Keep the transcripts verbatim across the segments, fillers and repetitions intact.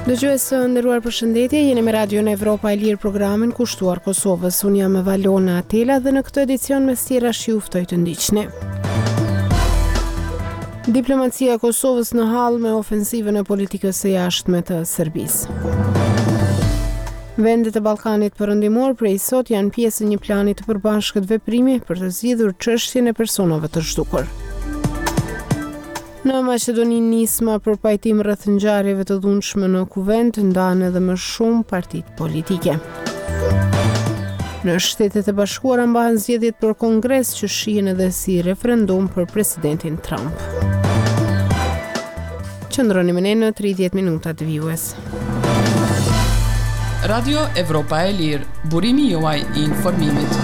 Dëgjues së nderuar, përshëndetje, jeni me Radion Evropa e Lirë, programin kushtuar Kosovës. Unë jam Valona Atela dhe në këtë edicion me stjera ju ftoj të ndiqni. Diplomacia e Kosovës në hall me ofensivën e politikës së jashtme të Serbisë. Vendet e Ballkanit Perëndimor prej sot janë pjesë e një plani të përbashkët veprimi për të zgjidhur çështjen e personave të zhdukur. Në Maqedoni nisma për pajtim rreth ngjarjeve të dhunshme në kuvent ndanë edhe më shumë partitë politike. Në Shtetet e Bashkuara mbahen zgjedhjet për Kongres që shihen edhe si referendum për presidentin Trump. Qëndroni me ne në tridhjetë minuta të vijues. Radio Evropa e Lirë, burimi juaj i informimit.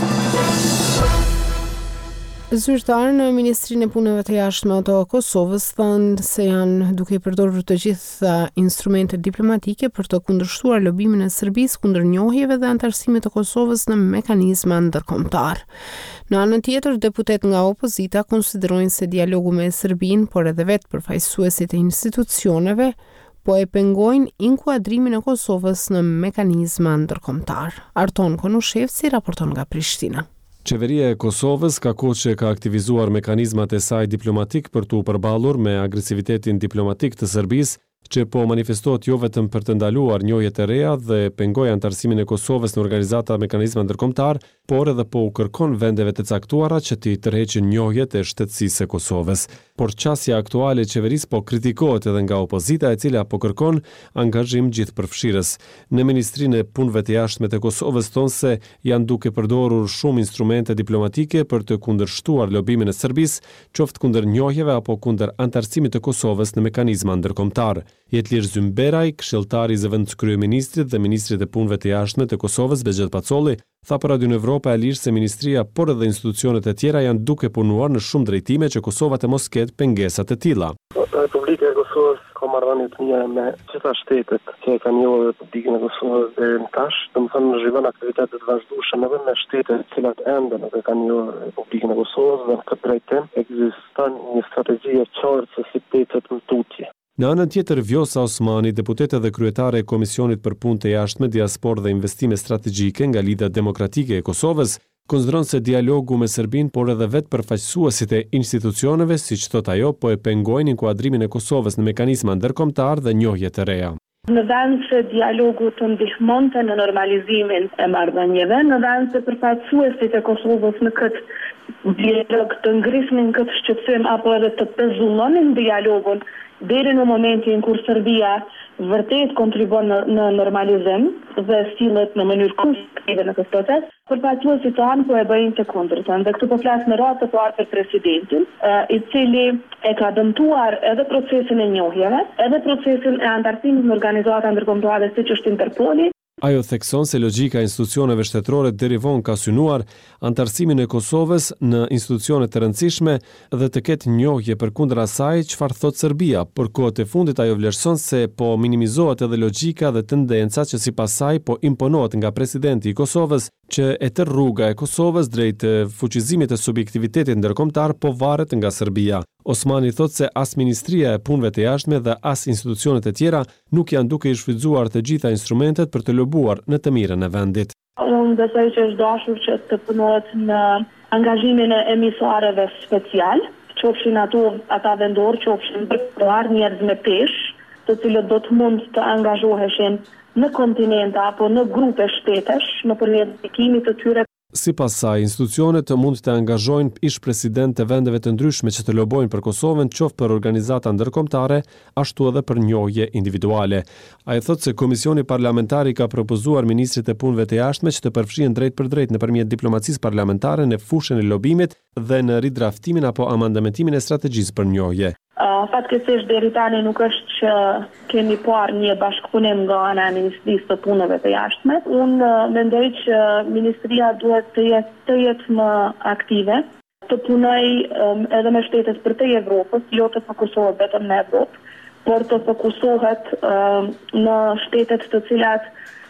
Zyrtarë në Ministrinë e Punëve të Jashtme të Kosovës thënë se janë duke i përdorur të gjitha instrumentet diplomatike për të kundërshtuar lobimin e Serbisë kundër njohjeve dhe antarësimit të Kosovës në mekanizma ndërkombëtar. Në anën tjetër, deputet nga opozita konsiderojnë se dialogu me Serbinë, por edhe vetë përfaqësuesit e institucioneve, po e pengojnë inkuadrimin e Kosovës në mekanizma ndërkombëtar. Arton Konushevci raporton nga Prishtina. Qeveria e Kosovës ka kohë që ka aktivizuar mekanizmat e saj diplomatik për të përballur me agresivitetin diplomatik të Serbisë, që po manifestohet jo vetëm për të ndaluar njohjet e reja dhe pengoj antarësimin e Kosovës në organizata mekanizma ndërkombëtar, por edhe po u kërkon vendeve të caktuara që t'i tërheqin njohjet e shtetësisë së Kosovës. Por qasja aktuale e qeverisë po kritikohet edhe nga opozita, e cila po kërkon angazhim gjithëpërfshirës. Në Ministrinë e Punëve të Jashtme të Kosovës thonë se janë duke përdorur shumë instrumente diplomatike për të kundërshtuar lobimin e Serbisë, qoftë kundër njohjeve apo kundër antarësimit të Kosovës në mekanizma ndërkombëtar. Jetlir Zymberaj, këshilltari i zëvendëskryeministrit dhe ministrit e punëve të jashtme të Kosovës Bexhet Pacolli, tha për Radion Evropa e Lirë se ministria, por edhe institucionet e tjera janë duke punuar në shumë drejtime që Kosova të mos ketë pengesat e tilla. Republika e Kosovës ka marrëdhënie të mira me gjitha shtetet që e kanë njohur Republikën e Kosovës deri në tash, domethënë zhvillon aktivitete të vazhdueshme edhe me shtetet të cilat ende nuk e kanë njohur Republikën e Kosovës, dhe në këtë drejtim ekziston një strategji e qartë se si petet në tutje. Në anën tjetër, Vjosa Osmani, deputete dhe kryetare e Komisionit për Punë të Jashtme, Diasporë dhe Investime Strategjike nga Lidha Demokratike e Kosovës, konsideron se dialogu me Serbinë, por edhe vetë përfaqësuesit e institucioneve, siç thot ajo, po e pengojnë inkuadrimin e Kosovës në mekanizma ndërkombëtar dhe njohje të reja. Në vend se dialogu të ndihmonte në normalizimin e marrëdhënieve, në vend se përfaqësuesit e Kosovës në këtë dialog të ngrisnin këtë shqetësim apo edhe të pezullonin dialogun deri në momentin kur Serbia vërtet kontribon në, në normalizim dhe sillet në mënyrë konstruktive në këtë proces, përfaqësuesit tanë po e bëjnë të kundërtën. Dhe këtu po flas në radhë të parë për presidentin, i cili e ka dëmtuar edhe procesin e njohjeve, edhe procesin e antarësimit në organizata ndërkombëtare siç është Interpoli. Ajo thekson se logjika e institucioneve shtetërore derivon ka synuar antarësimin e Kosovës në institucione të rëndësishme dhe të ketë njohje përkundër asaj çfarë thot Serbia. Për kohët e fundit ajo vlerëson se po minimizohet edhe logjika dhe tendenca që sipas saj po imponohet nga presidenti i Kosovës, që e tërë rruga e Kosovës drejt fuqizimit të subjektivitetit ndërkombëtar po varet nga Serbia. Osmani thot se as Ministria e Punëve të Jashtme dhe as institucionet e tjera nuk janë duke i shfrytzuar të gjitha instrumentet për të lobuar në të mirën e vendit. Unë besoj që është dashur që të punohet në angazhimin e emisarëve special, qofshin ato ata vendor, qofshin bërkuar njerëz me peshë, të cilët do të mund të angazhoheshin në kontinente apo në grupe shtetesh nëpërmjet ndikimit të tyre. Sipas saj, institucionet mund të angazhojnë ish president të vendeve të ndryshme që të lobojnë për Kosovën, qoftë për organizata ndërkombëtare, ashtu edhe për njohje individuale. Ai thotë se Komisioni Parlamentar i ka propozuar ministrit e punëve të jashtme që të përfshihen drejt për drejt nëpërmjet diplomacisë parlamentare në fushën e lobimit dhe në ridraftimin apo amandamentimin e strategjisë për njohje. Uh, Fatkeqësisht deri tani nuk është që kemi parë një bashkëpunim nga ana e Ministrisë së Punëve të Jashtme. Unë uh, mendoj që ministria duhet të jetë të jetë më aktive, të punoj um, edhe me shtetet përtej Evropës, jo të fokusohet vetëm në Evropë, por të fokusohet um, në shtetet të cilat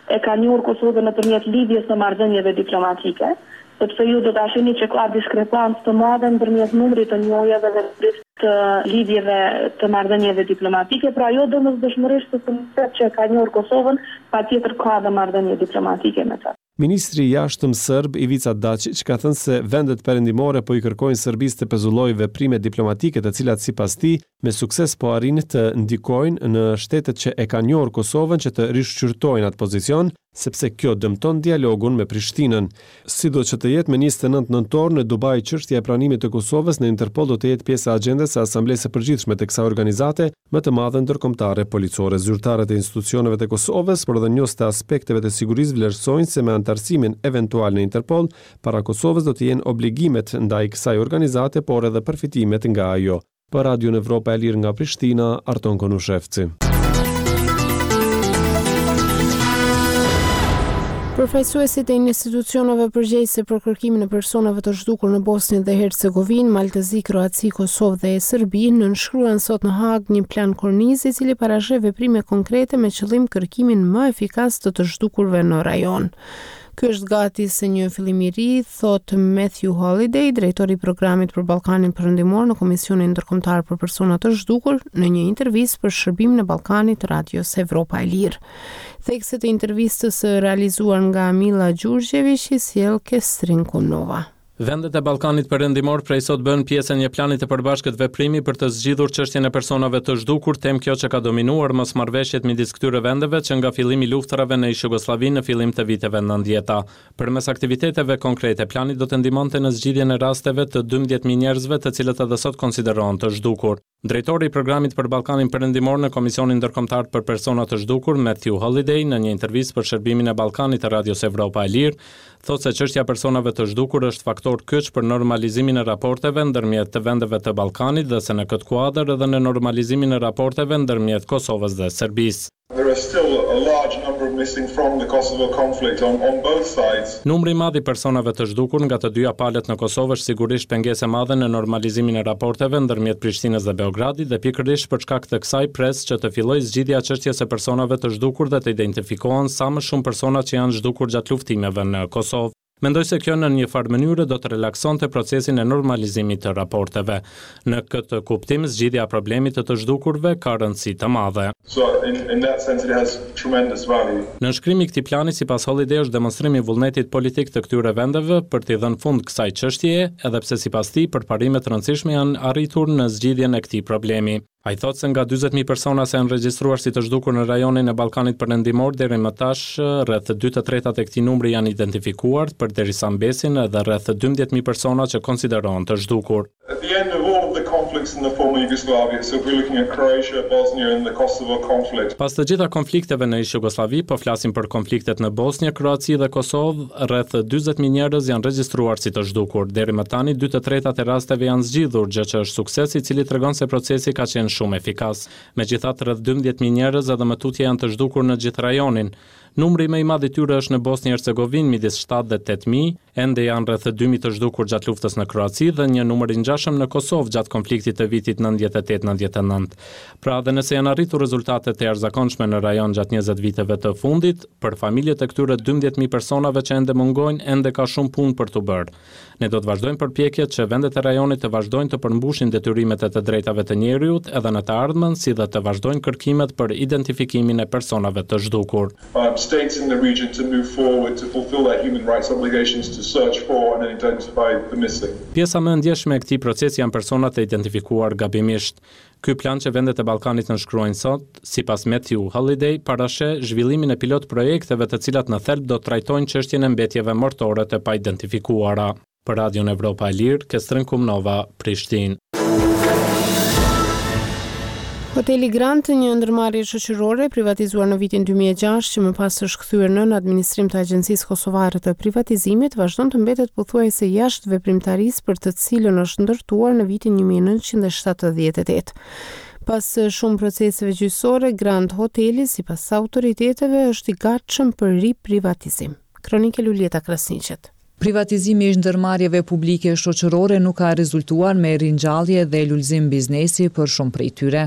e ka njohur Kosovën nëpërmjet lidhjes së marrëdhënieve diplomatike, sepse ju do ta shihni që ka diskrepancë të madhe ndërmjet numrit të njohjeve dhe të lidhjeve të marrëdhënieve diplomatike, pra jo domosdoshmërisht të që ka njohur Kosovën, patjetër ka dhe marrëdhënie diplomatike me ta. Ministri i jashtëm serb Ivica Dačić ka thënë se vendet perëndimore po i kërkojnë Serbisë të pezullojë veprime diplomatike të cilat sipas tij me sukses po arrin të ndikojnë në shtetet që e kanë njohur Kosovën që të rishqyrtojnë atë pozicion, sepse kjo dëmton dialogun me Prishtinën. Sido që të jetë me njëzet e nëntë nëntor në Dubai, çështja e pranimit të Kosovës në Interpol do të jetë pjesë e agjendës së Asamblesë së Përgjithshme të kësaj organizate, më të madhe ndërkombëtare policore. Zyrtarët e institucioneve të Kosovës, por edhe njohës të aspekteve të sigurisë vlerësojnë se me antarësimin eventual në Interpol, para Kosovës do të jenë obligimet ndaj kësaj organizate, por edhe përfitimet nga ajo. Për Radio Evropa e Lirë nga Prishtina, Arton Konushevci. Përfaqësuesit e institucioneve përgjegjëse për kërkimin e personave të zhdukur në Bosnjë dhe Hercegovinë, Maltëzi, Kroaci, Kosovë dhe Serbi nënshkruan sot në Hag një plan kornizi i cili parasheh veprime konkrete me qëllim kërkimin më efikas të të zhdukurve në rajon. Ky është gati se një fillim i ri, thot Matthew Holiday, drejtori i programit për Ballkanin Perëndimor në Komisionin Ndërkombëtar për Persona të Zhdukur, në një intervistë për shërbimin e Ballkanit të Radios Evropa e Lirë. Thekset e intervistës së realizuar nga Mila Gjurgjević i sjell Kestrin Kunova. Vendet e Ballkanit Perëndimor prej sot bën pjesë e një plani të përbashkët veprimi për të zgjidhur çështjen e personave të zhdukur, temë kjo që ka dominuar mosmarrveshjet midis këtyre vendeve që nga fillimi i luftrave në Jugosllavi në fillim të viteve nëntëdhjetë. Përmes aktiviteteve konkrete, plani do të ndihmonte në zgjidhjen e rasteve të dymbëdhjetë mijë njerëzve të cilët edhe sot konsiderohen të zhdukur. Drejtori i programit për Ballkanin Perëndimor në Komisionin Ndërkombëtar për Persona të Zhdukur, Matthew Holiday, në një intervistë për shërbimin e Ballkanit të Radios Evropa e Lirë, thotë se çështja e personave të zhdukur është faktor kyç për normalizimin e raporteve ndërmjet të vendeve të Ballkanit dhe se në këtë kuadër edhe në normalizimin e raporteve ndërmjet Kosovës dhe Serbisë. There are still a large number of missing from the Kosovo conflict on, on both sides. Numri i madh i personave të zhdukur nga të dyja palët në Kosovë është sigurisht pengesë e madhe në normalizimin e raporteve ndërmjet Prishtinës dhe Beogradit dhe pikërisht për shkak të kësaj presë që të fillojë zgjidhja e çështjes së personave të zhdukur dhe të identifikohen sa më shumë persona që janë zhdukur gjatë luftimeve në Kosovë. Mendoj se kjo në një farë mënyrë do të relaksonte procesin e normalizimit të raporteve. Në këtë kuptim, zgjidhja e problemit të të zhdukurve ka rëndësi të madhe. So in, in that sense it has tremendous value. Në shkrimi i këtij plani, sipas Holiday, është demonstrimi i vullnetit politik të këtyre vendeve për t'i dhënë fund kësaj çështjeje, edhe pse sipas tij përparime të rëndësishme janë arritur në zgjidhjen e këtij problemi. Ai thotë se nga dyzet mijë persona se janë regjistruar si të zhdukur në rajonin e Ballkanit Perëndimor, deri më tash rreth dy të tretat e këtij numri janë identifikuar, përderisa mbesin edhe rreth dymbëdhjetë mijë persona që konsiderohen të zhdukur. At the end of all of the conflicts in the former Yugoslavia, so we're looking at Croatia, Bosnia and the Kosovo conflict. Pas të gjitha konflikteve në Jugosllavi, po flasim për konfliktet në Bosnjë, Kroaci dhe Kosovë, rreth dyzet mijë njerëz janë regjistruar si të zhdukur. Deri më tani dy të tretat e rasteve janë zgjidhur, gjë që është sukses i cili tregon se procesi ka qenë shumë efikas. Megjithatë, rreth dymbëdhjetë mijë njerëz edhe më tutje janë të zhdukur në gjithë rajonin. Numri më i madh i tyre është në Bosnjë Hercegovinë midis shtatë dhe tetë mijë, ende janë rreth dy mijë të zhdukur gjatë luftës në Kroaci dhe një numër i ngjashëm në Kosovë gjatë konfliktit të vitit nëntëdhjetë e tetë nëntëdhjetë e nëntë. Pra, edhe nëse janë arritur rezultate të jashtëzakonshme në rajon gjatë njëzet viteve të fundit, për familjet e këtyre dymbëdhjetë mijë personave që ende mungojnë, ende ka shumë punë për të bërë. Ne do të vazhdojmë përpjekjet që vendet e rajonit të vazhdojnë të përmbushin detyrimet e të drejtave të njeriut edhe në të ardhmen, si dhe të vazhdojnë kërkimet për identifikimin e personave të zhdukur. Um, states in the region to move forward to fulfill their human rights obligations to search for and identify the missing. Pjesa më e ndjeshme e këtij procesi janë personat e identifikuar gabimisht. Ky plan që vendet e Ballkanit nënshkruajnë sot, sipas Matthew Holiday, parasheh zhvillimin e pilot projekteve të cilat në thelb do të trajtojnë çështjen e mbetjeve mortore të pa identifikuara. Për Radion Evropa e Lirë, Kestrin Kumnova, Prishtinë. Hoteli Grand, një ndërmarrje shoqërore privatizuar në vitin dy mijë e gjashtë që më pas është kthyer në administrim të Agjencisë Kosovare të Privatizimit, vazhdon të mbetet pothuajse jashtë veprimtarisë për të cilën është ndërtuar në vitin një mijë e nëntëqind e shtatëdhjetë e tetë. Pas shumë proceseve gjyqësore, Grand Hoteli, sipas autoriteteve, është i gatshëm për riprivatizim. Kronike Lulieta Krasniqet. Privatizimi i ndërmarrjeve publike shoqërore nuk ka rezultuar me ringjallje dhe lulëzim biznesi për shumë prej tyre.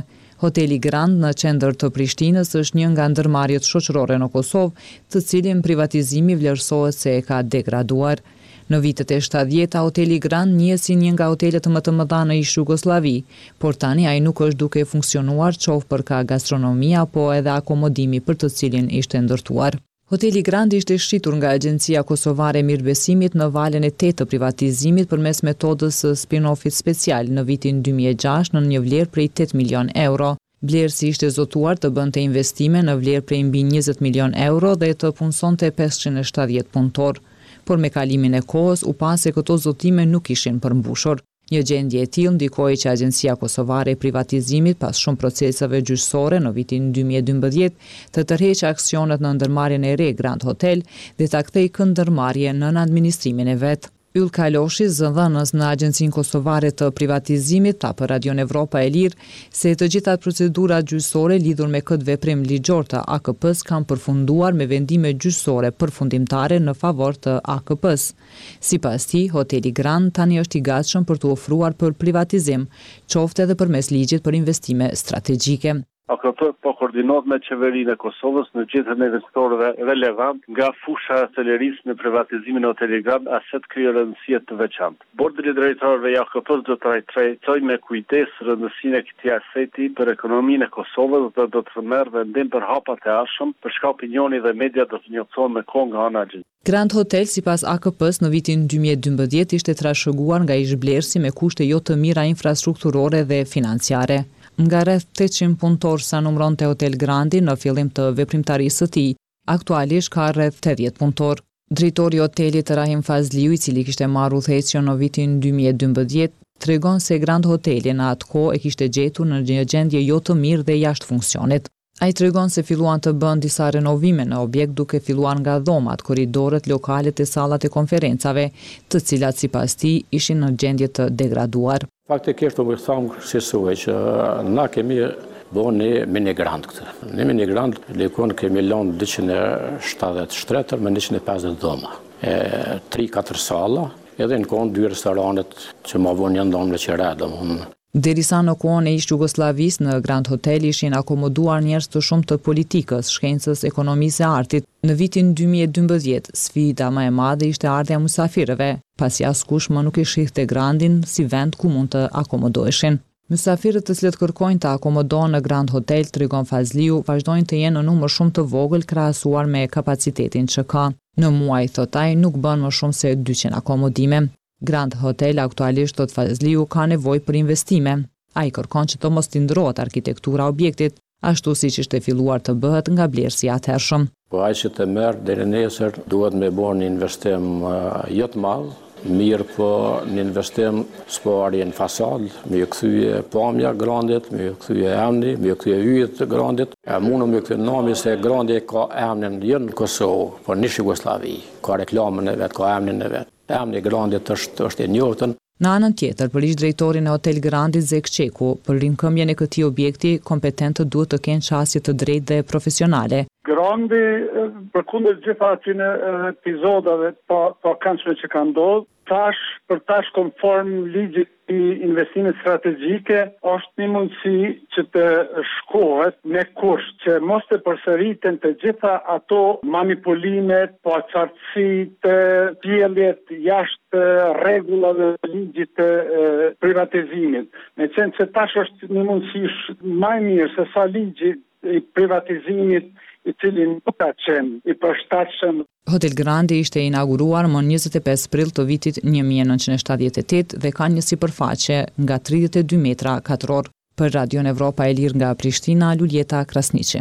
Hoteli Grand në qendër të Prishtinës është një nga ndërmarrjet shoqërore në Kosovë, të cilin privatizimi vlerësohet se e ka degraduar. Në vitet e shtatëdhjetë, hoteli Grand njihet si një nga hotelet më të mëdha në ish Jugosllavi, por tani ai nuk është duke funksionuar qoftë për ka gastronomia apo edhe akomodimi për të cilin ishte ndërtuar. Hoteli Grand ishte shqitur nga Agjencia Kosovare e Mirëbesimit në valën e tetë të privatizimit përmes metodës së spin-offit special në vitin dy mijë e gjashtë në një vlerë prej tetë milion euro. Blerësi ishte zotuar të bënte investime në vlerë prej mbi njëzet milion euro dhe të punësonte pesëqind e shtatëdhjetë punëtor. Por me kalimin e kohës u pa se këto zotime nuk ishin përmbushur. Një gjendje e tillë ndikoi që Agjencia Kosovare e Privatizimit pas shumë proceseve gjyqësore në vitin dy mijë e dymbëdhjetë të tërheqë aksionet në ndërmarrjen e re Grand Hotel dhe ta kthejë këtë ndërmarrje nën administrimin e vet. Yll Kaloshi, zëdhënës në Agjencinë Kosovare të Privatizimit, tha për Radion Evropa e Lirë se të gjitha procedurat gjyqësore lidhur me këtë veprim ligjor të A K P-s kanë përfunduar me vendime gjyqësore përfundimtare në favor të A K P-s. Sipas tij, hoteli Grand tani është i gatshëm për të ofruar për privatizim, qoftë edhe përmes ligjit për investime strategjike. A K P po koordinohet me qeverinë e Kosovës në gjithë investorëve relevant nga fusha e acelerisë në privatizimin e hotelit Grand, aset krye rëndësie të veçantë. Bordi i drejtorëve i A K P-s do të trajtojë me kujdes rëndësinë e këtij aseti për ekonominë e Kosovës dhe do të merrë vendim për hapat e ardhshëm, për shkak opinioni dhe media do të njoftohen me kohë nga ana e agjencës. Grand Hotel sipas A K P-s në vitin dy mijë e dymbëdhjetë ishte trashëguar nga ish-blerësi me kushte jo të mira infrastrukturore dhe financiare. Nga rreth tetëqind punëtorë sa numëronte Hotel Grandi në fillim të veprimtarisë së tij, aktualisht ka rreth tetëdhjetë punëtorë. Drejtori i hotelit Rahim Fazliu, i cili kishte marrë udhëheqjen në vitin dy mijë e dymbëdhjetë, tregon se Grand Hoteli në atë kohë e kishte gjetur në një gjendje jo të mirë dhe jashtë funksionit. Ai tregon se filluan të bën disa renovime në objekt duke filluar nga dhomat, korridorët, lokalet e sallat e konferencave, të cilat sipas tij ishin në gjendje të degraduar. Faktikisht u them si thuaj që na kemi bën një mini Grand këtë. Në mini Grand lekon kemi lënë dyqind e shtatëdhjetë shtretër me njëqind e pesëdhjetë dhoma. E tre katër salla, edhe në kohën dy restoranet që më vonë janë ndonë që re, domthonë. Derisa në kohën e ish Jugosllavis në Grand Hotel ishin akomoduar njerëz të shumë të politikës, shkencës, ekonomisë e artit. Në vitin dy mijë e dymbëdhjetë, sfida më e madhe ishte ardha e mysafirëve, pasi askush më nuk i shihte Grandin si vend ku mund të akomodoheshin. Mysafirët të cilët kërkojnë të akomodohen në Grand Hotel, tregon Fazliu, vazhdojnë të jenë në numër shumë të vogël krahasuar me kapacitetin që ka. Në muaj, thot ai, nuk bën më shumë se dyqind akomodime. Grand Hotel aktualisht, thot Fazliu, ka nevojë për investime. Ai kërkon që të mos tindrohet arkitektura objektit, ashtu siç ishte filluar të bëhet nga blerësi i atëhershëm. Po ai që të merr deri nesër duhet me bën një investim uh, jo të madh, mirë po një investim s'po arjen fasad, me ju kthye pamja Grandit, me ju kthye emri, me ju kthye yjet të Grandit. E mundëm me këtë nami se Grandi ka emrin jo në Kosovë, por në Jugosllavi, ka reklamën e vet, ka emrin e vet. Emri Grandit është është i njohur. Në anën tjetër, për ish drejtorin e Hotel Grandit Zek Çeku, për rinkëmbjen e këtij objekti, kompetentët duhet të kenë qasje të drejtë dhe profesionale. Grandi, përkundër gjitha atyre epizodave pa pa këndshme që kanë ndodhur, tash për tash konform ligjit i investimit strategjike, është një mundësi që të shkohet me kusht që mos të përsëriten të gjitha ato manipulimet, po qartësitë, pjelljet jashtë rregullave të ligjit të privatizimit. Me qenë që tash është një mundësi më e mirë se sa ligji i privatizimit i cili nuk ka qenë i përshtatshëm. Hotel Grandi ishte inauguruar më njëzet e pesë prill të vitit një mijë e nëntëqind e shtatëdhjetë e tetë dhe ka një sipërfaqe nga tridhjetë e dy metra katror. Për Radion Evropa e Lirë nga Prishtina, Luljeta Krasniqi.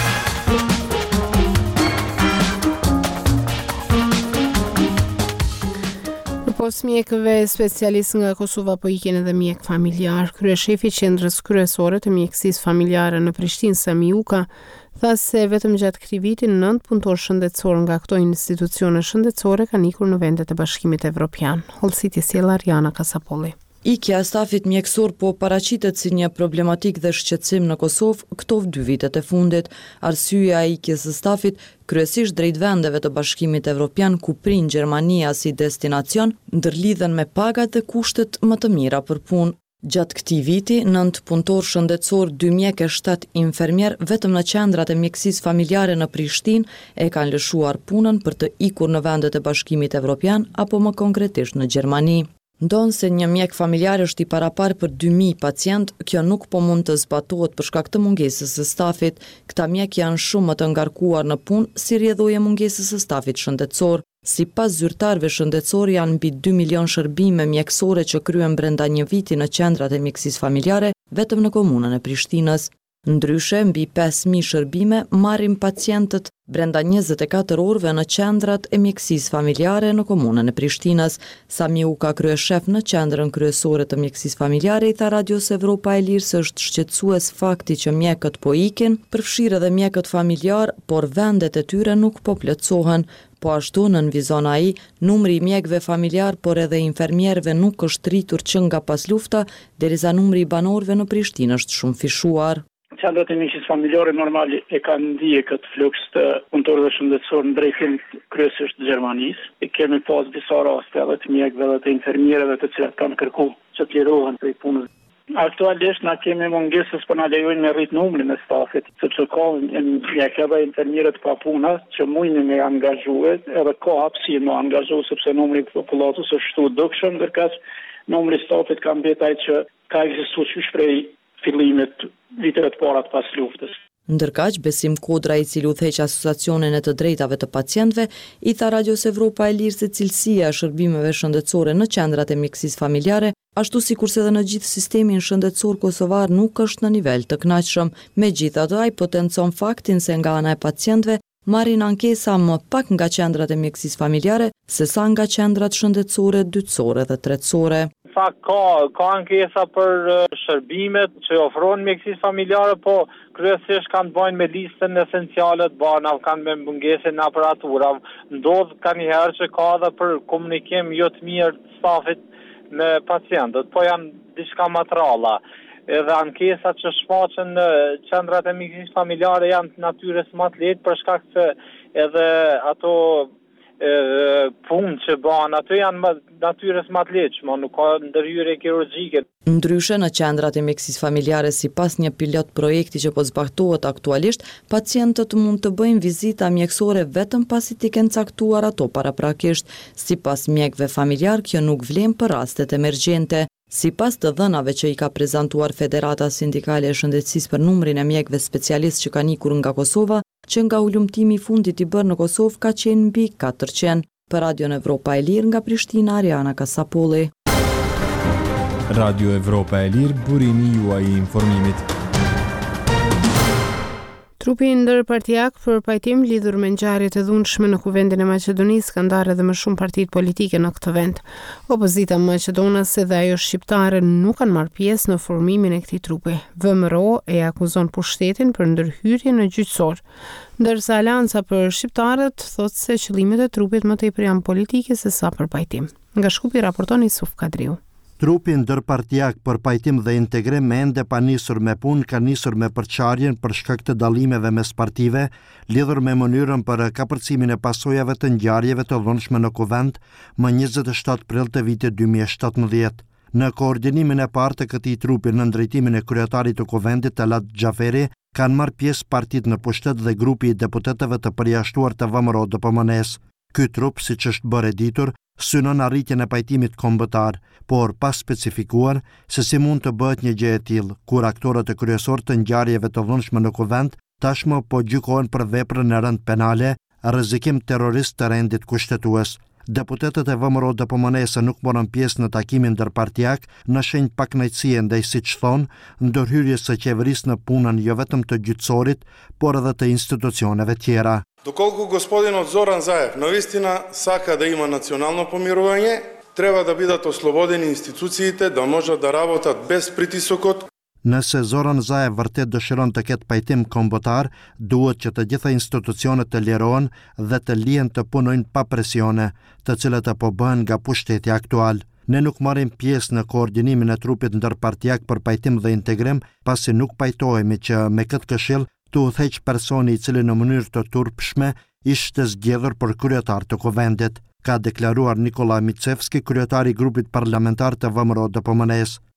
Pos mjekëve specialist nga Kosova po ikin edhe mjek familjar. Kryeshefi i qendrës kryesore të mjekësisë familjare në Prishtinë, Sami Uka, tha se vetëm gjatë këtij viti nëntë punëtorë shëndetësor nga këto institucione shëndetësore kanë ikur në vendet e Bashkimit Evropian. Hollësiti sjell Ariana Kasapolli. Ikja e stafit mjekësor po paraqitet si një problematik dhe shqetësim në Kosovë këto dy vitet e fundit. Arsyeja e ikjes së stafit kryesisht drejt vendeve të Bashkimit Evropian ku prin Gjermania si destinacion, ndërlidhen me pagat dhe kushtet më të mira për punë. Gjatë këtij viti, nëntë punëtor shëndetësor, dy mjek e shtat infermier vetëm në qendrat e mjekësisë familjare në Prishtinë e kanë lëshuar punën për të ikur në vendet e Bashkimit Evropian apo më konkretisht në Gjermani. Ndonë se një mjek familjar është i parapar për dy mijë pacient, kjo nuk po mund të zbatohet për shkak të mungesës së stafit. Këta mjek janë shumë më të ngarkuar në punë si rrjedhojë e mungesës së stafit shëndetësor. Sipas zyrtarëve shëndetësor janë mbi dy milion shërbime mjekësore që kryen brenda një viti në qendrat e mjekësisë familjare vetëm në komunën e Prishtinës. Ndryshe, mbi pesë mijë shërbime marrin pacientët brenda njëzet e katër orëve në qendrat e mjekësisë familjare në komunën e Prishtinës. Sami Uka, kryeshef në qendrën kryesore të mjekësisë familjare, i tha Radios Evropa e Lirë se është shqetësues fakti që mjekët po ikin, përfshirë edhe mjekët familjar, por vendet e tyre nuk po plotësohen. Po ashtu, nënvizon ai, numri i mjekëve familjar por edhe infermierëve nuk është rritur që nga pas lufta, derisa numri i banorëve në Prishtinë është shumë fishuar. Qendrat e mjekësisë familjare normal e kanë ndije këtë fluks të punëtorëve shëndetësor në drejtim kryesisht të Gjermanisë. E kemi pas disa raste edhe të mjekëve dhe të infermierëve të cilat kanë kërkuar që të lirohen prej punës. Aktualisht na kemi mungesës për na lejojnë me rrit numrin e stafit, sepse ka mjekë edhe infermierët pa puna që mujnë me angazhue, edhe ka hapësirë me angazhu sepse numri i popullatës është shtu dukshëm, ndërkaq numri i stafit ka mbetur ai që ka ekzistuar qysh prej fillimit viteve të para të pas luftës. Ndërkaq, Besim Kodra, i cili udhëheq asociacionin e të drejtave të pacientëve, i tha Radios Evropa e Lirë se cilësia e shërbimeve shëndetësore në qendrat e mjekësisë familjare, ashtu sikurse edhe në gjithë sistemin shëndetësor kosovar, nuk është në nivel të kënaqshëm. Megjithatë, ai potencon faktin se nga ana e pacientëve marrin ankesa më pak nga qendrat e mjekësisë familjare sesa nga qendrat shëndetësore dytësore dhe tretësore. Fakt ka ka ankesa për uh, shërbimet që ofrohen mjekësisë familjare, po kryesisht kanë të bëjnë me listën esenciale të bana, kanë me mungesën në aparatura. Ndodh kanjëherë që ka edhe për komunikim jo të mirë të stafit me pacientët, po janë diçka materiala. Edhe ankesat që shfaqen në qendrat e mjekësisë familjare janë të natyrës më të lehtë për shkak se edhe ato punë që banë, ato janë natyrës më të lehtëshme, nuk ka ndërhyrje kirurgjike. Ndryshe, në qendrat e mjekësisë familjare, sipas një pilot projekti që po zbatohet aktualisht, pacientët mund të bëjnë vizita mjekësore vetëm pasi t'i kenë caktuar ato paraprakisht. Sipas mjekëve familjar, kjo nuk vlen për rastet emergjente. Sipas të dhënave që i ka prezantuar Federata Sindikale e Shëndetësisë për numrin e mjekëve specialistë që kanë ikur nga Kosova, që nga ulumtimi i fundit i bërë në Kosovë ka qenë mbi katërqind. Për Radion Evropa e Lirë nga Prishtina, Ariana Kasapolli. Radio Evropa e Lirë, burimi juaj i informimit. Trupi ndërpartijak për pajtim lidhur me ngjarjet e dhunshme në kuvendin e Maqedonisë ka ndarë edhe më shumë partitë politike në këtë vend. Opozita maqedonase dhe ajo shqiptare nuk kanë marrë pjesë në formimin e këtij trupi. V M R O e akuzon pushtetin për ndërhyrje në gjyqësor, ndërsa Alanca për shqiptarët thotë se qëllimet e trupit më tepër janë politike se sa për pajtim. Nga Shkupi raporton Isuf Kadriu. Trupi ndërpartijak për pajtim dhe integrim me ende pa nisur me punë ka nisur me përçarjen për shkak të dallimeve mes partive, lidhur me mënyrën për kapërcimin e pasojave të ngjarjeve të dhunshme në kuvend më njëzet e shtatë prill të vitit dy mijë e shtatëmbëdhjetë. Në koordinimin e parë të këtij trupi në drejtimin e kryetarit të kuvendit Talat Xhaferi, kanë marrë pjesë partitë në pushtet dhe grupi i deputetëve të përjashtuar të V M R O D P M N-s. Ky trup, siç është bërë ditur, synon arritjen e pajtimit kombëtar, por pa specifikuar se si mund të bëhet një gjë e tillë, kur aktorët e kryesor të ngjarjeve të dhunshme në kuvend tashmë po gjykohen për veprën e rënd penale, rrezikim terrorist të rendit kushtetues. Deputetët e V M R O D P M N-s nuk morën pjesë në takimin ndërpartijak në shenjë pakënaqësie ndaj, siç thonë, ndërhyrjes së qeverisë në punën jo vetëm të gjyqësorit, por edhe të institucioneve tjera. Доколку господинот Зоран Заев навистина сака да има национално помирување, треба да бидат ослободени институциите да можат да работат без притисокот. Nëse Zoran Zaev vërtet dëshiron të ketë pajtim kombëtar, duhet që të gjitha institucionet të lirohen dhe të lihen të punojnë pa presione, të cilat apo bëhen nga pushteti aktual. Ne nuk marrim pjesë në koordinimin e trupit ndërpartijak për pajtim dhe integrim, pasi nuk pajtohemi që me këtë këshill të udhëheq personi i cili në mënyrë të turpshme ishte zgjedhur për kryetar të kuvendit, ka deklaruar Nikola Micevski, kryetari i grupit parlamentar të V M R O D P M N-s.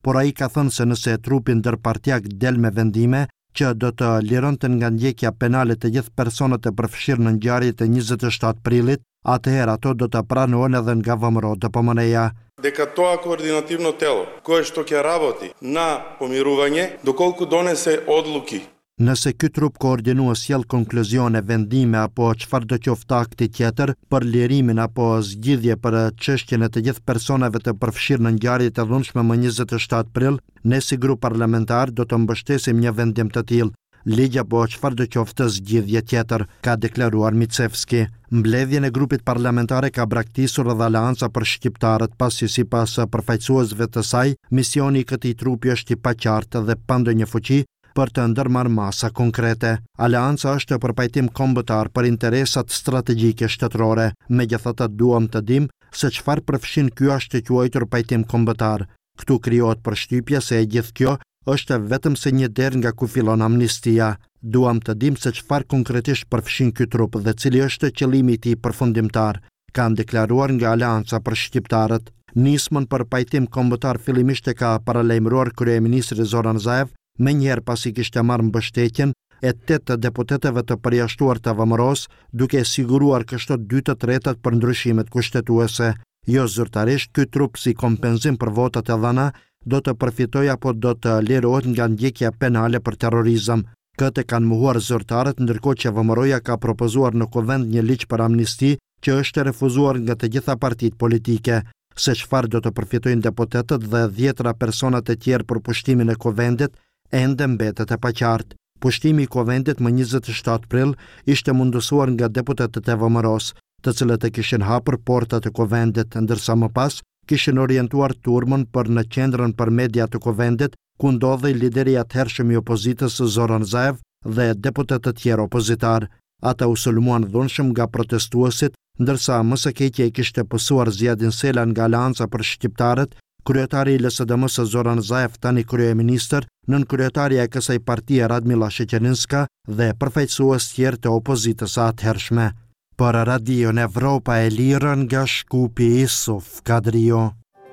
por ai ka thënë se nëse trupi ndërpartiak del me vendime që do të lironte nga ndjekja penale të gjithë personat e përfshirë në ngjarjet e njëzet e shtatë prillit, atëherë ato do të pranohen edhe nga V M R O D P M N-ja. Дека тоа координативно тело, кое што ќе работи на помирување, доколку донесе одлуки. Nëse ky trup koordinues sjell konkluzione, vendime apo çfarë do qoftë akti tjetër për lirimin apo zgjidhje për çështjen e të gjithë personave të përfshirë në ngjarjet e dhunshme më njëzet e shtatë prill, ne si grup parlamentar do të mbështesim një vendim të tillë, ligj apo çfarë do qoftë zgjidhje tjetër, ka deklaruar Micevski. Mbledhjen e grupit parlamentare ka braktisur edhe Aleanca për shqiptarët, pasi sipas përfaqësuesve të saj, misioni i këtij trupi është i paqartë dhe pa ndonjë fuqi për të ndërmarrë masa konkrete. Aleanca është për pajtim kombëtar për interesat strategjike shtetërore. Megjithatë, duam të dimë se çfarë përfshin ky ashtë të quajtur pajtim kombëtar. Këtu krijohet përshtypja se e gjithë kjo është vetëm se një derë nga ku fillon amnistia. Duam të dimë se çfarë konkretisht përfshin ky trup dhe cili është qëllimi i tij përfundimtar, kanë deklaruar nga Aleanca për shqiptarët. Nismën për pajtim kombëtar fillimisht e ka paralajmëruar kryeministri Zoran Zaev, me njëherë pasi kishte marrë mbështetjen e tetë deputetëve të përjashtuar të V M R O-s, duke siguruar kështu dy të tretat për ndryshimet kushtetuese. Jo zyrtarisht, ky trup si kompenzim për votat e dhëna do të përfitojë apo do të lirohet nga ndjekja penale për terrorizëm. Këtë kanë mohuar zyrtarët, ndërkohë që V M R O-ja ka propozuar në Kuvend një ligj për amnisti që është refuzuar nga të gjitha partitë politike. Se çfarë do të përfitojnë deputetët dhe dhjetra personat e tjerë për pushtimin e Kuvendit ende mbetet e paqartë. Pushtimi i Kuvendit më njëzet e shtatë prill ishte mundësuar nga deputetët e V M R O-s, të cilët e kishin hapur portat e Kuvendit, ndërsa më pas kishin orientuar turmën për në qendrën për media të Kuvendit, ku ndodhej lideri i atëhershëm i opozitës Zoran Zaev dhe deputetë të tjerë opozitar. Ata u sulmuan dhunshëm nga protestuesit, ndërsa më së keqja i kishte pësuar Zjadin Sela nga Aleanca për shqiptarët, kryetari i L S D M-s Zoran Zaev, tani kryeministër, nën kryetaria e kësaj partie Radmila Sheqeninska dhe përfaqësues tjerë të opozitës së atëhershme. Për Radion Evropa e Lirë nga Shkupi, Isuf Kadrio.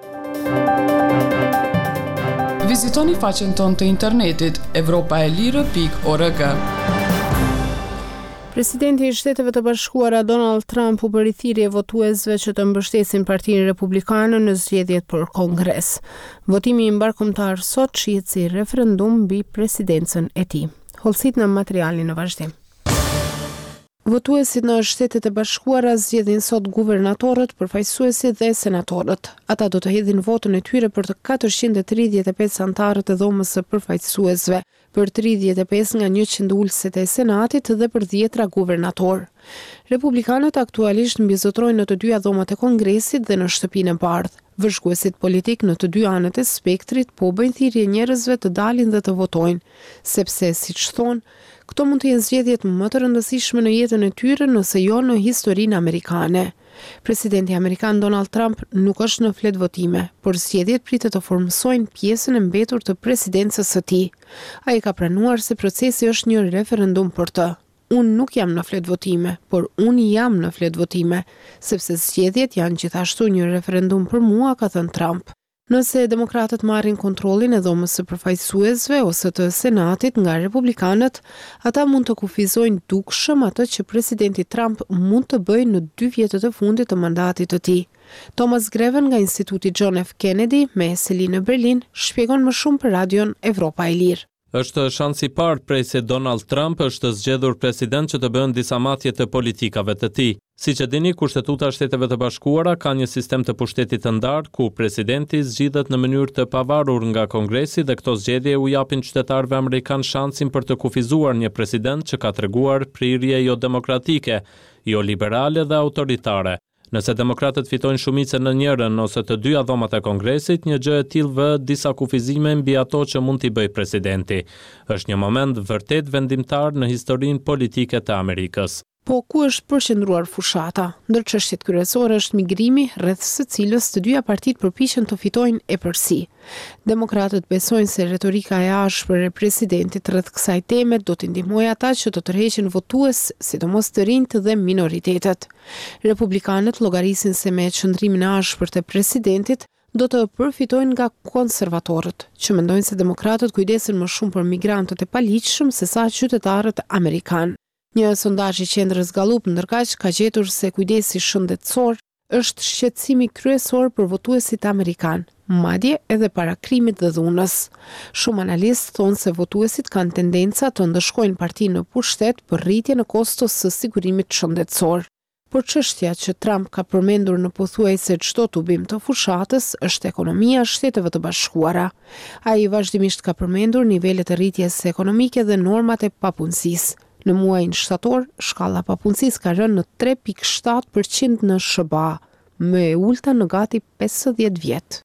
Vizitoni faqen tonë të internetit evropaelire pikë org. Presidenti i Shteteve të Bashkuara Donald Trump u bëri thirrje votuesve që të mbështesin Partinë Republikane në zgjedhjet për Kongres. Votimi i mbarkumtar sot shihet si referendum mbi presidencën e tij. Hollësit në materialin në vazhdim. Votuesit në Shtetet e Bashkuara zgjedhin sot guvernatorët, përfaqësuesit dhe senatorët. Ata do të hedhin votën e tyre për të katërqind e tridhjetë e pesë anëtarët e dhomës së përfaqësuesve, për tridhjetë e pesë nga njëqind ulësit e Senatit dhe për dhjetra guvernator. Republikanët aktualisht mbizotrojnë në të dyja dhomat e Kongresit dhe në Shtëpinë e Bardhë. Vëzhguesit politik në të dy anët e spektrit po bëjnë thirrje njerëzve të dalin dhe të votojnë, sepse siç thonë, këto mund të jenë zgjedhjet më të rëndësishme në jetën e tyre nëse jo në historinë amerikane. Presidenti amerikan Donald Trump nuk është në flet votime, por zgjedhjet pritet të formsojnë pjesën e mbetur të presidencës së tij. Ai ka pranuar se procesi është një referendum për të. Unë nuk jam në flet votime, por unë jam në flet votime, sepse zgjedhjet janë gjithashtu një referendum për mua, ka thënë Trump. Nëse demokratët marrin kontrollin e dhomës së përfaqësuesve ose të Senatit nga republikanët, ata mund të kufizojnë dukshëm atë që presidenti Trump mund të bëjë në dy vjetët e fundit të mandatit të tij. Thomas Greven nga Instituti John F. Kennedy me seli në Berlin shpjegon më shumë për Radion Evropa e Lirë. Është shansi i parë prej se Donald Trump është zgjedhur president që të bën disa matje të politikave të tij. Siç e dini, Kushtetuta e Shteteve të Bashkuara ka një sistem të pushtetit të ndarë ku presidenti zgjidhet në mënyrë të pavarur nga Kongresi dhe këto zgjedhje u japin qytetarëve amerikan shansin për të kufizuar një president që ka treguar prirje jo demokratike, jo liberale dhe autoritare. Nëse demokratët fitojnë shumicën në njërin ose të dyja dhomat e Kongresit, një gjë e tillë vë disa kufizime mbi ato që mund t'i bëjë presidenti. Është një moment vërtet vendimtar në historinë politike të Amerikës. Po ku është përqendruar fushata? Ndër çështjet kryesore është migrimi, rreth së cilës të dyja partitë përpiqen të fitojnë epërsi. Demokratët besojnë se retorika e ashpër e presidentit rreth kësaj teme do të ndihmojë ata që të tërheqin votues, sidomos të rinjt dhe minoritetet. Republikanët llogarisin se me qëndrimin e ashpër të presidentit do të përfitojnë nga konservatorët, që mendojnë se demokratët kujdesen më shumë për migrantët e paligjshëm se sa qytetarët amerikan. Një sondazh i qendrës Gallup ndërkaq ka gjetur se kujdesi shëndetësor është shqetësimi kryesor për votuesit amerikan, madje edhe para krimit dhe dhunës. Shumë analistë thonë se votuesit kanë tendenca të ndëshkojnë partinë në pushtet për rritjen e kostos së sigurimit shëndetësor. Por çështja që Trump ka përmendur në pothuajse çdo tubim të fushatës është ekonomia e Shteteve të Bashkuara. Ai vazhdimisht ka përmendur nivelet e rritjes ekonomike dhe normat e papunësisë. Në muajin shtator, shkalla e papunësisë ka rënë në tre pikë shtatë përqind në S B A, më e ulta në gati pesëdhjetë vjet.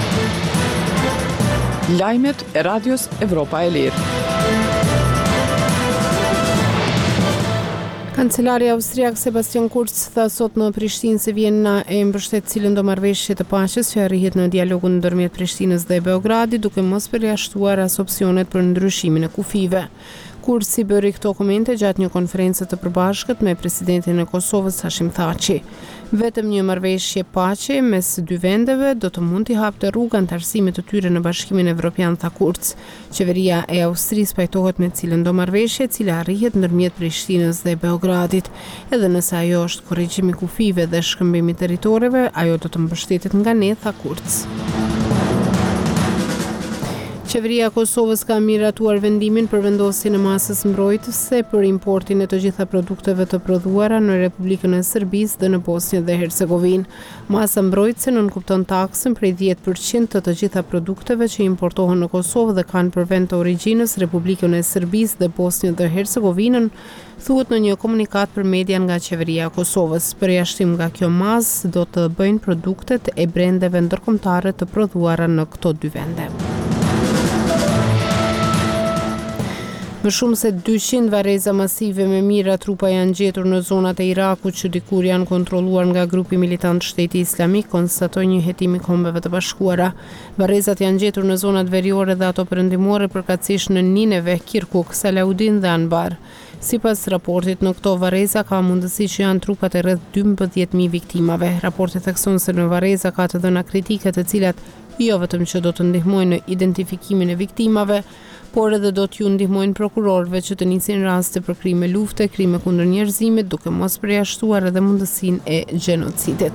Lajmet e Radios Evropa e Lirë. Kancelari austriak Sebastian Kurz tha sot në Prishtinë se Vienna e mbështet cilën do marrëveshje të paqes që arrihet në dialogun ndërmjet Prishtinës dhe Beogradit, duke mos përjashtuar as opsionet për ndryshimin e kufive. Kurz i bëri këto komente gjatë një konferencë të përbashkët me presidentin e Kosovës Hashim Thaçi. Vetëm një marrëveshje paqe mes dy vendeve do të mund t'i hapte rrugë antarësimit të tyre në Bashkimin Evropian, tha Kurz. Qeveria e Austrisë pajtohet me cilën do marrëveshje, e cila arrihet ndërmjet Prishtinës dhe Beogradit. Edhe nëse ajo është korrigjimi i kufive dhe shkëmbimi i territoreve, ajo do të mbështetet nga ne, tha Kurz. Qeveria e Kosovës ka miratuar vendimin për vendosjen e masës mbrojtëse për importin e të gjitha produkteve të prodhuara në Republikën e Serbisë dhe në Bosnjë dhe Hercegovinë. Masa mbrojtëse nënkupton taksën prej dhjetë përqind të të gjitha produkteve që importohen në Kosovë dhe kanë për vend të origjinës Republikën e Serbisë dhe Bosnjën dhe Hercegovinën, thuhet në një komunikat për media nga qeveria e Kosovës. Përjashtim nga kjo masë do të bëjnë produktet e brendeve ndërkombëtare të prodhuara në këto dy vende. Më shumë se dyqind varreza masive me mira trupa janë gjetur në zonat e Irakut që dikur janë kontrolluar nga grupi militant Shteti Islamik, konstatoi një hetim i Kombeve të Bashkuara. Varrezat janë gjetur në zonat veriore dhe ato perëndimore, përkatësisht në Nineve, Kirkuk, Salaudin dhe Anbar. Sipas raportit, në këto varreza ka mundësi që janë trupat e rreth dymbëdhjetë mijë viktimave. Raporti thekson se në varreza ka të dhëna kritike të cilat jo vetëm që do të ndihmojnë në identifikimin e viktimave, por edhe do t'ju ndihmojnë prokurorëve që të nisin raste për krime lufte, krime kundër njerëzimit, duke mos përjashtuar edhe mundësinë e gjenocidit.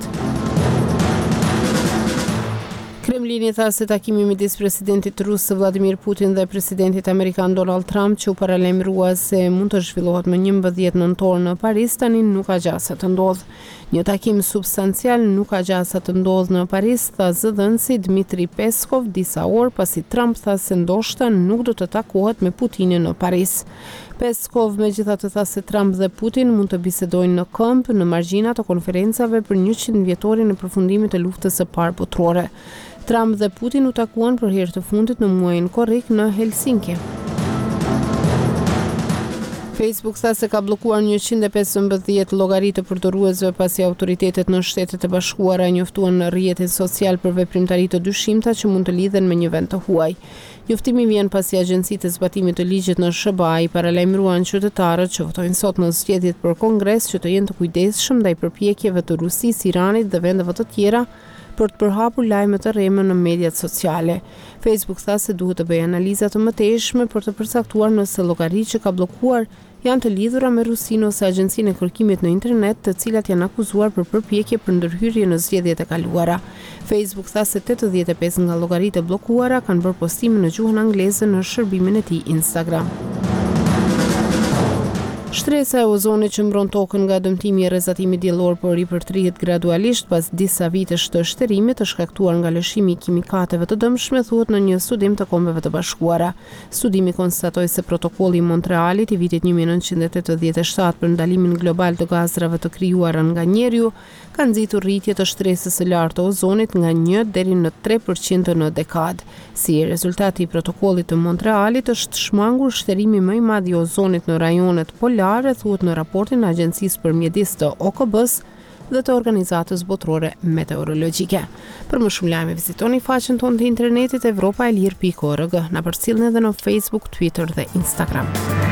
Kremlini tha se takimi midis presidentit rus Vladimir Putin dhe presidentit amerikan Donald Trump, që u paralajmërua se mund të zhvillohet më njëmbëdhjetë nëntor në Paris, tani nuk ka gjasa të ndodhë. Një takim substancial nuk ka gjasa të ndodhë në Paris, tha zëdhënësi Dmitri Peskov disa orë pasi Trump tha se ndoshta nuk do të takohet me Putinin në Paris. Peskov megjithatë tha se Trump dhe Putin mund të bisedojnë në këmbë në margjina të konferencave për njëqind vjetorin e përfundimit të luftës së parë botërore. Trump dhe Putin u takuan për herë të fundit në muajin korrik në Helsinki. Facebook tha se ka bllokuar njëqind e pesëmbëdhjetë llogari të përdoruesve pasi autoritetet në Shtetet e Bashkuara njoftuan në rrjetin social për veprimtari të dyshimta që mund të lidhen me një vend të huaj. Njoftimi vjen pasi agjencitë e zbatimit të ligjit në S B A i paralajmëruan qytetarët që votojnë sot në zgjedhjet për Kongres që të jenë të kujdesshëm ndaj përpjekjeve të Rusisë, Iranit dhe vendeve të tjera për të përhapur lajme të rreme në mediat sociale. Facebook tha se duhet të bëjë analiza të mëtejshme për të përcaktuar nëse llogaritë që ka bllokuar janë të lidhura me Rusinë ose Agjencinë e Kërkimit në internet, të cilat janë akuzuar për përpjekje për ndërhyrje në zgjedhjet e kaluara. Facebook tha se tetëdhjetë e pesë nga llogaritë e bllokuara kanë bërë postime në gjuhën angleze në shërbimin e tij Instagram. Shtresa e ozonit që mbron tokën nga dëmtimi e rrezatimit diellor po ripërtrihet gradualisht pas disa vitesh të shtërimit të shkaktuar nga lëshimi i kimikateve të dëmshme, thuhet në një studim të Kombeve të Bashkuara. Studimi konstatoi se protokolli i Montrealit i vitit një mijë e nëntëqind e tetëdhjetë e shtatë për ndalimin global të gazrave të krijuara nga njeriu ka nxitur rritje të shtresës së lartë të ozonit nga një deri në tre përqind në dekadë. Si rezultati i protokollit të Montrealit është shmangur shterimi më i madh i ozonit në rajonet polare, thuhet në raportin e Agjencisë për Mjedis të O K B-s dhe të Organizatës Botërore Meteorologjike. Për më shumë lajme vizitoni faqen tonë të internetit evropa e lir pikë org. Na përcjellni edhe në Facebook, Twitter dhe Instagram.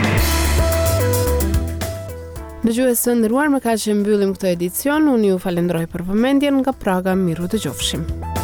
Dëgjues të nderuar, më kaq që mbyllim këtë edicion. Unë ju falenderoj për vëmendjen. Nga Praga, miru dëgjofshim.